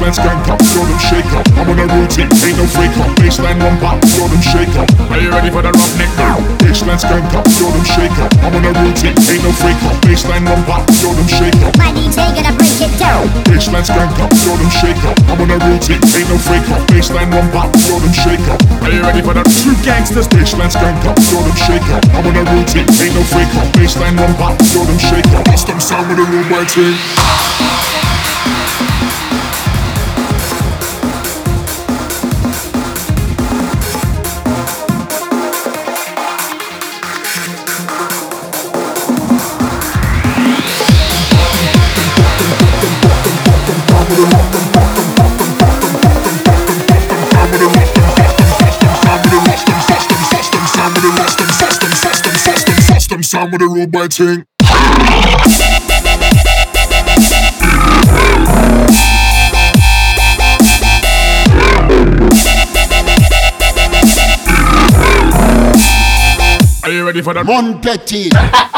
Baseline skank up, show them shake up. I'm on a routine, ain't no fake up. Baseline rump up, show them shake up. Are you ready for the roughneck now? Baseline skank up, show them shake up. I'm on a routine, ain't no fake up. Baseline rump up, show them shake up. My DJ gonna break it down. Baseline skank up, show them shake up. I'm on a routine, ain't no fake up. Baseline rump up, show them shake up. Are you ready for the true gangsters? Baseline skank up, show them shake up. I'm on a routine, ain't no fake up. Baseline rump up, show them shake up. Custom sound with a rude boy thing. Sound with a rude boy thing. Are you ready for the Mon Petit?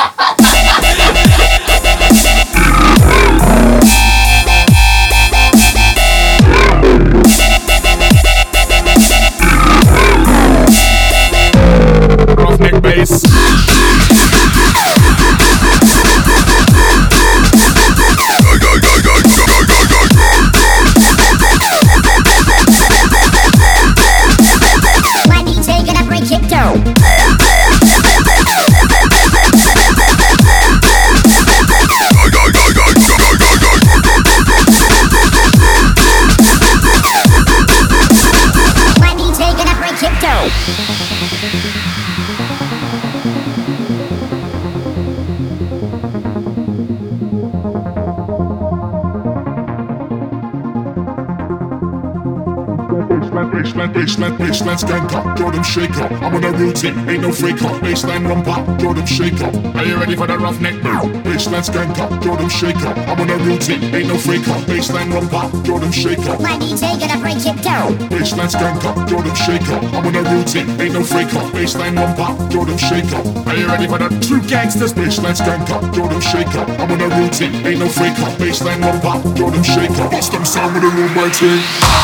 roughneck bass? My DJ gonna break it down. My DJ gonna break it down. Baseline skank up, draw them shake up. I'm on a routine, ain't no fake up. Baseline rump up, draw them shake up. Are you ready for the roughneck now? Baseline skank up, draw them shake up. I'm on a routine, ain't no fake up. Baseline rump up, draw them shake up. My DJ gonna break it down. Baseline skank up, draw them shake up. I'm on a routine, ain't no fake up. Baseline rump up, draw them shake up. Are you ready for the true gangsters? Baseline skank up, draw them shake up. I'm on a routine, ain't no fake up. Baseline rump up, draw them shake up. Bust them sound with a rude boy thing.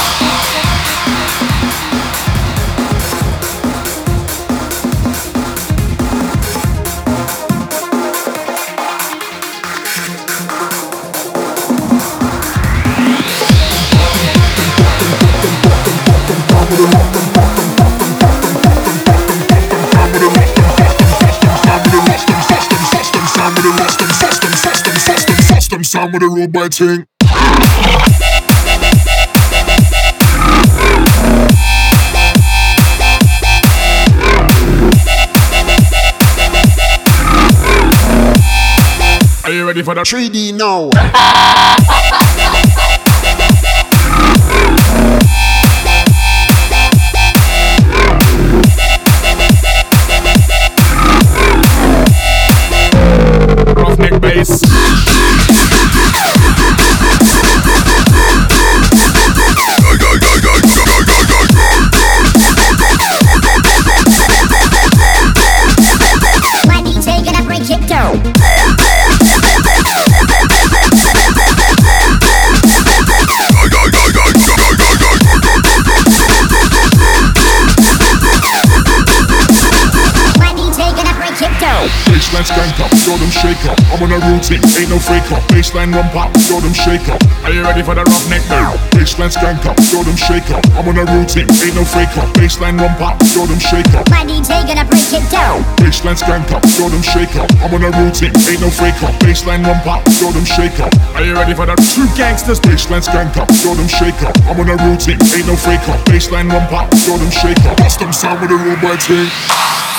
Sound with a rude boy thing. Are you ready for the 3D now? roughneck bass? My DJ gonna break it down. My DJ gonna break it down. Baseline skank up, show them shake up. I'm on a routine, ain't no fake up. Baseline rump up, show them shake up. Are you ready for the roughneck now? Baseline skank up, show them shake up. I'm on a routine, ain't no fake up. Baseline rump up, show them shake up. My DJ gonna break it down. Baseline skank up, show them shake up. I'm on a routine, ain't no fake up. Baseline rump up, show them shake up. Are you ready for the true gangsters? Baseline skank up, show them shake up. I'm on a routine, ain't no fake up. Baseline rump up, show them shake up. Bust them sound with a rude boy thing.